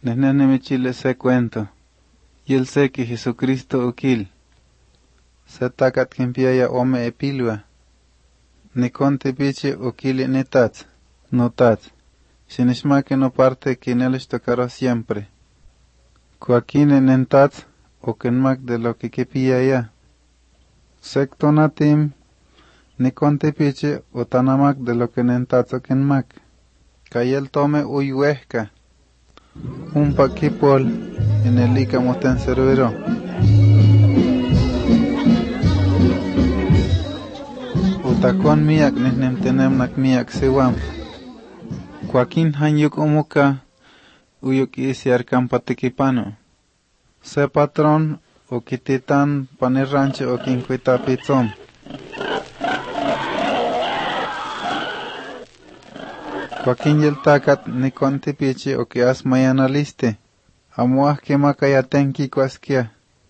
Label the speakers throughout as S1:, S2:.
S1: Nehnenemichile se cuento. Yel sé que Jesucristo ukil. Se takat kimpiaya ome epilua. Nikonte piche ukili netat. Notat. Sinishmake no parte que en él tocará siempre. Cuaquine nentat o kenmak de lo que kepiaya. Sectonatim. Nikonte piche o tanamak de lo que nentat o kenmak. Kayel tome uyuehka. Un paquipol en el Ica Motenceruero. Utakon miak nihnemtenemnak miak siwam. Joaquín hanyuk umuka uyuk isiar campatikipano. Se patron o kititan panirranche o kinkuita pitzom. Joaquín yeltakat nikonti pichi o que as mayanaliste. Amuah que makayatenki kwaskia.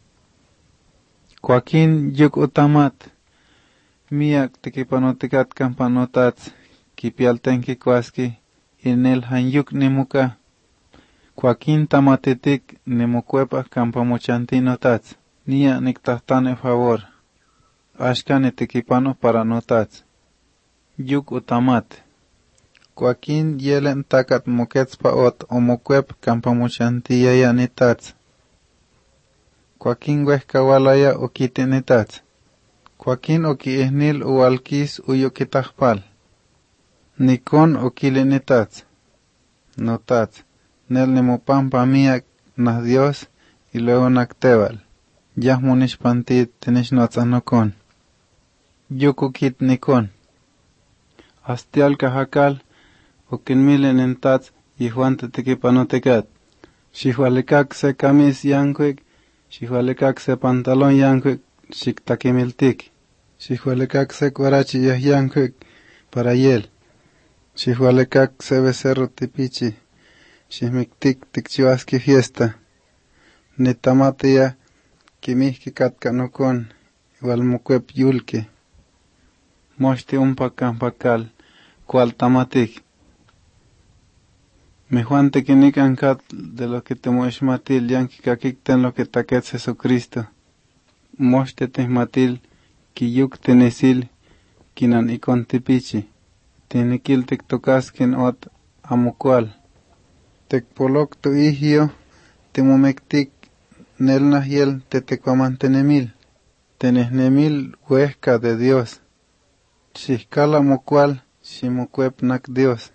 S1: Joaquín yuk utamat. Miak tikipanotikat kampanotat. Kipialtenki kwaski. Inel hanyuk nimuka. Joaquín tamatitik nimukuepa kampamuchantinotat. Nia niktahtane favor. Ashkani tikipano para notat. Yuk utamat. Joaquín yelen takat moketspa ot o mokuep kampamuchantiyaya nitats. Joaquín wehkawalaya o kiti nitats. Joaquín o ki ihnil ualkis uyokitahpal. Nikon o kili nitats. Notats. Nel nimupampa miak nas Dios y luego naktebal. Yahmunishpantit tinishnotsanokon. Yukukit nikon. Astial kahakal. Okinmilen en tats y juante tekipanotekat. Xihualikak se camis yankwek, xihualikak se pantalón yankwek, xiktakimiltik. Xihualikak se cuarachi yankwek para yel. Xihualikak se becerro tipichi, ximiktik tikchiwaski fiesta. Nitamatia kimihki katkanokon, igual mokuep yulke. Moshti pakal, cual tamatik. Me Juan tequinican cat de lo que te moishmatil yanki kakikten lo que taket Jesucristo. Moshte tehmatil ki yuk tenesil kinan ikon tipichi. Tenikil tektokaskin ot amukual. Tekpolok tu ihio temomektik nelnahiel tetekwamantenemil. Tenesnemil huesca de Dios. Xihkala mukual ximukuepnak Dios.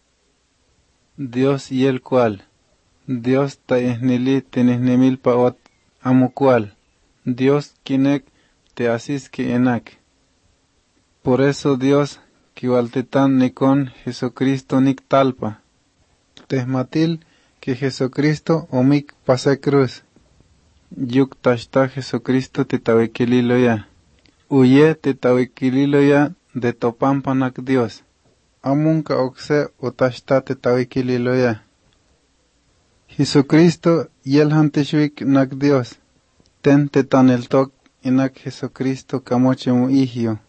S1: Dios y el cual. Dios ta ihnili tenisnemil paot amucual. Dios kinek te asiski enak. Por eso Dios kiwaltetan nikon Jesucristo nik talpa. Tehmatil que Jesucristo omik pase cruz. Yuk tashta Jesucristo tetawikililoya. Uye tetawikililoya de topampanak Dios. Amunka okse utashtate tawikililoya. Jesucristo yelhantishwik nak Dios. Ten tetaneltok inak Jesucristo kamochemu ihio.